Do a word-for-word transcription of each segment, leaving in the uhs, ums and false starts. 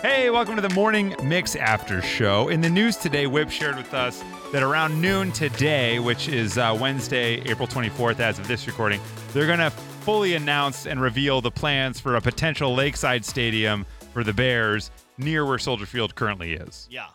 Hey, welcome to the Morning Mix After Show. In the news today, Whip shared with us that around noon today, which is uh, Wednesday, April twenty-fourth, as of this recording, they're going to fully announce and reveal the plans for a potential lakeside stadium for the Bears near where Soldier Field currently is. Yeah.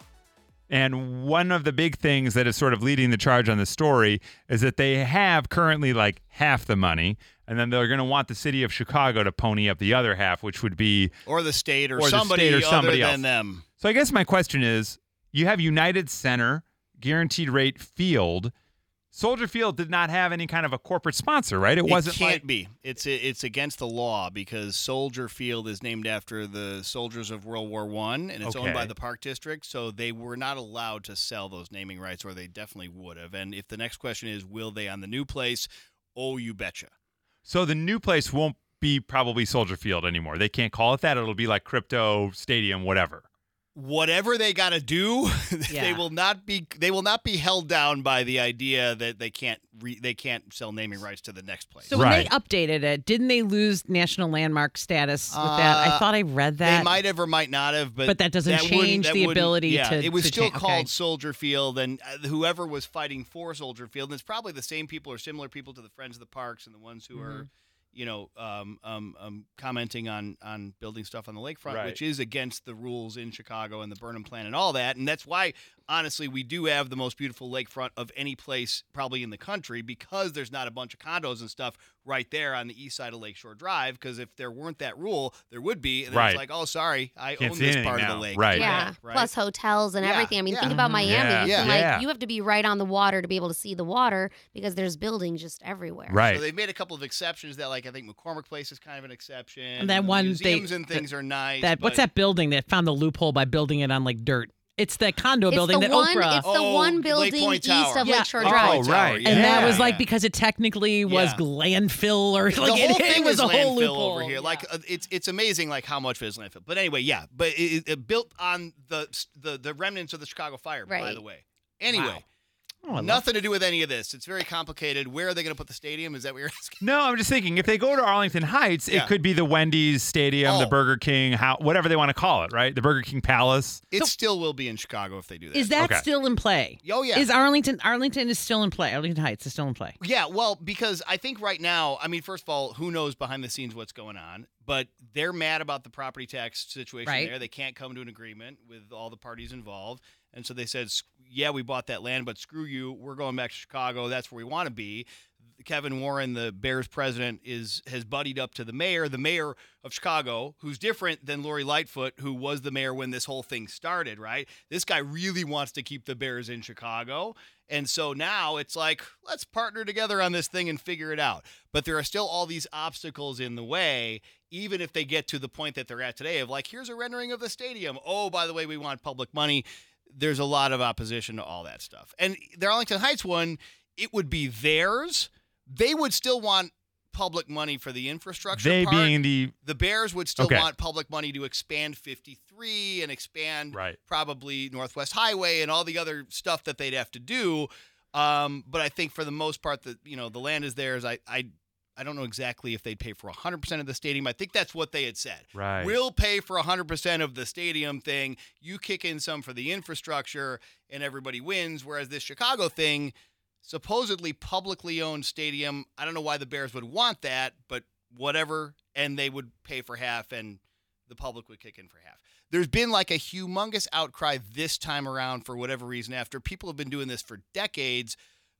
And one of the big things that is sort of leading the charge on the story is that they have currently like half the money, and then they're going to want the city of Chicago to pony up the other half, which would be or the state or, or somebody the state or somebody other else. than them. So I guess my question is, you have United Center, Guaranteed Rate Field. Soldier Field did not have any kind of a corporate sponsor, right? It, It wasn't can't like be. It's it's against the law because Soldier Field is named after the soldiers of World War One, and it's Okay. owned by the Park District, so they were not allowed to sell those naming rights, or they definitely would have. And if the next question is, will they on the new place? Oh, you betcha. So the new place won't be probably Soldier Field anymore. They can't call it that. It'll be like Crypto Stadium, whatever. Whatever they got to do, Yeah. they will not be. They will not be held down by the idea that they can't. Re, they can't sell naming rights to the next place. So when Right. they updated it, didn't they lose national landmark status with that? I Uh, thought I read that. They might have or might not have, but But that doesn't wouldn't- change that the wouldn't- ability yeah, to- It was to still cha- called okay. Soldier Field, and uh, whoever was fighting for Soldier Field, and it's probably the same people or similar people to the Friends of the Parks and the ones who are, you know, um, um, um, commenting on on building stuff on the lakefront, Right. which is against the rules in Chicago and the Burnham Plan and all that, and that's why. Honestly, we do have the most beautiful lakefront of any place probably in the country because there's not a bunch of condos and stuff right there on the east side of Lakeshore Drive. Because if there weren't that rule, there would be. And then Right. it's like, oh, sorry, I Can't own see this anything part of now. the lake. Right. Yeah, Right. plus hotels and Yeah, everything. I mean, yeah. think about Miami. Yeah, You, can, yeah. like, you have to be right on the water to be able to see the water because there's buildings just everywhere. Right. So they've made a couple of exceptions that, like, I think McCormick Place is kind of an exception. And that The one, museums they- and things are nice. that what's but- that building that found the loophole by building it on like dirt? It's the condo It's building the that one. Oprah. It's the Oh, one Lake building Point east Tower. of Yeah. Lakeshore Lake Oh, Drive. Point Tower, right. yeah. and that Yeah. was like because it technically was Yeah. landfill or like the it, whole it thing was is a whole landfill loophole over here. Yeah. Like uh, it's it's amazing like how much is landfill. But anyway, yeah. But it, it, it built on the the the remnants of the Chicago fire, by Right. the way. Anyway, Wow. Oh, I love- nothing to do with any of this. It's very complicated. Where are they going to put the stadium? Is that what you're asking? No, I'm just thinking if they go to Arlington Heights, Yeah. it could be the Wendy's Stadium, the Oh. Burger King, how, whatever they want to call it, right? The Burger King Palace. It still will be in Chicago if they do that. Is that Okay. still in play? Oh yeah. Is Arlington Arlington is still in play? Arlington Heights is still in play. Yeah, well, because I think right now, I mean, first of all, who knows behind the scenes what's going on, but they're mad about the property tax situation Right. there. They can't come to an agreement with all the parties involved. And so they said, "S- yeah, we bought that land, but screw you. We're going back to Chicago. That's where we want to be. Kevin Warren, the Bears president, is has buddied up to the mayor, the mayor of Chicago, who's different than Lori Lightfoot, who was the mayor when this whole thing started, right? This guy really wants to keep the Bears in Chicago. And so now it's like, let's partner together on this thing and figure it out. But there are still all these obstacles in the way, even if they get to the point that they're at today of like, here's a rendering of the stadium. Oh, by the way, we want public money. There's a lot of opposition to all that stuff. And the Arlington Heights one, it would be theirs. They would still want public money for the infrastructure They part. being the The Bears would still Okay. want public money to expand fifty-three and expand Right. probably Northwest Highway and all the other stuff that they'd have to do. Um, but I think for the most part, that you know the land is theirs. I I I don't know exactly if they'd pay for one hundred percent of the stadium. I think that's what they had said. Right. We'll pay for one hundred percent of the stadium thing. You kick in some for the infrastructure, and everybody wins. Whereas this Chicago thing, supposedly publicly owned stadium, I don't know why the Bears would want that, but whatever, and they would pay for half, and the public would kick in for half. There's been like a humongous outcry this time around for whatever reason, after people have been doing this for decades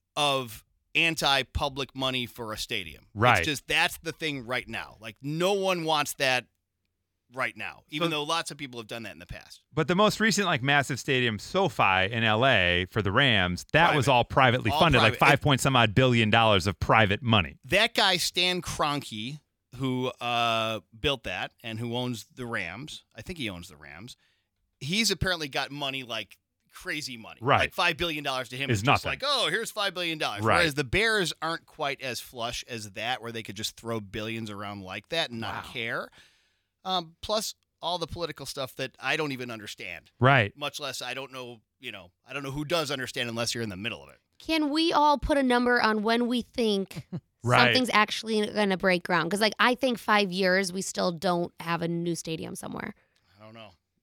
of anti-public money for a stadium. Right. It's just that's the thing right now. Like no one wants that right now, even So- though lots of people have done that in the past. But the most recent, like, massive stadium, SoFi in L A for the Rams, that was Private. all privately All funded, like private. five point some odd billion dollars of private money. That guy, Stan Kroenke, who uh, built that and who owns the Rams, I think he owns the Rams, he's apparently got money like crazy money. Right. Like five billion dollars to him Is is just nothing. like, oh, here's five billion dollars. Right. Whereas the Bears aren't quite as flush as that, where they could just throw billions around like that and not Wow. care. Um, plus all the political stuff that I don't even understand, Right. much less I don't know, you know, I don't know who does understand unless you're in the middle of it. Can we all put a number on when we think Right. something's actually going to break ground? Because, like, I think five years we still don't have a new stadium somewhere. I don't know.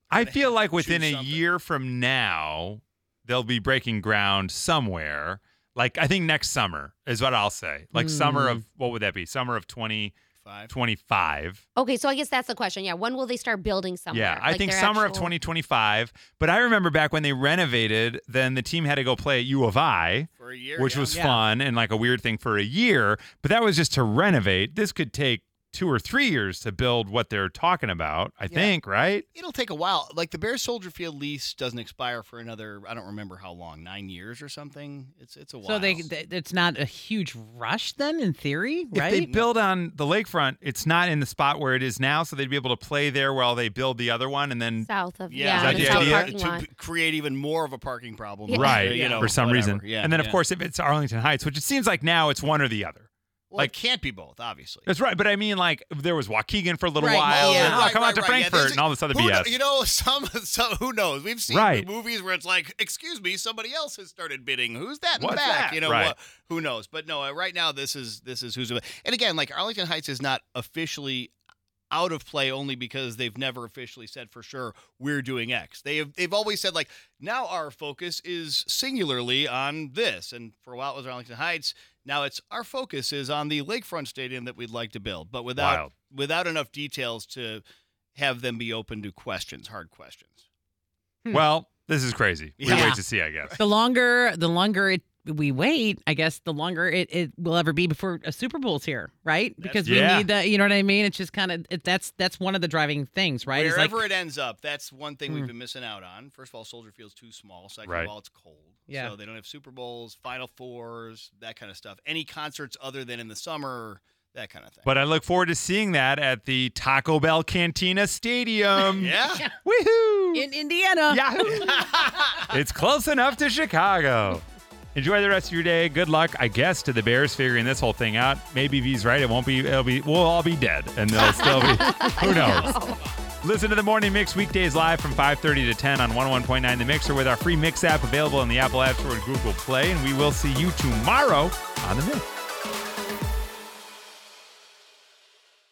I feel like within choose a something. year from now, they'll be breaking ground somewhere. Like, I think next summer is what I'll say. Like, summer of, what would that be? Summer of twenty twenty-five. Okay, so I guess that's the question. Yeah, when will they start building somewhere? Yeah, I Like think their summer of actual- twenty twenty-five. But I remember back when they renovated, then the team had to go play at U of I, For a year, which yeah. was Yeah. fun and like a weird thing for a year. But that was just to renovate. This could take two or three years to build what they're talking about, I think, right? It'll take a while. Like the Bears Soldier Field lease doesn't expire for another, I don't remember how long, nine years or something. It's it's a while. So they, they it's not a huge rush then, in theory, right? If they build on the lakefront, it's not in the spot where it is now, so they'd be able to play there while they build the other one, and then south of yeah, yeah, Is that the the south idea? parking to lot. p- create even more of a parking problem. Yeah. right You know, for some whatever. reason. Yeah, and then of yeah. course, if it's Arlington Heights, which it seems like now it's one or the other. Well, like- it can't be both, obviously. That's right, but I mean, like there was Waukegan for a little Right, while, yeah. and oh, Right, come right, out to right. Yeah, Frankfurt there's- and all this other who B kno- S. You know, some, some who knows? We've seen Right. movies where it's like, excuse me, somebody else has started bidding. Who's that in What's the back? that? You know, Right. wha- who knows? But no, uh, right now this is this is who's. And again, like Arlington Heights is not officially out of play only because they've never officially said for sure we're doing X. They have they've always said like now our focus is singularly on this, and for a while it was Arlington Heights. Now it's our focus is on the lakefront stadium that we'd like to build, but without Wild. without enough details to have them be open to questions, hard questions. Well, this is crazy. We Yeah. wait to see, I guess. the longer the longer it we wait, I guess the longer it, it will ever be before a Super Bowl's here, right? Because we Yeah. need the, you know what I mean? It's just kind of it, that's that's one of the driving things, right? It's Wherever like, it ends up, that's one thing we've Hmm. been missing out on. First of all, Soldier Field's too small. Second Right. of all, it's cold. Yeah. So they don't have Super Bowls, Final Fours, that kind of stuff. Any concerts other than in the summer, that kind of thing. But I look forward to seeing that at the Taco Bell Cantina Stadium. yeah. Woohoo! in Indiana. Yahoo! It's close enough to Chicago. Enjoy the rest of your day. Good luck, I guess, to the Bears figuring this whole thing out. Maybe V's right. It won't be. It'll be. We'll all be dead, and they'll still be. Who knows? Listen to the Morning Mix weekdays live from five thirty to ten on one oh one point nine The Mixer with our free Mix app available in the Apple App Store and Google Play. And we will see you tomorrow on The Mix.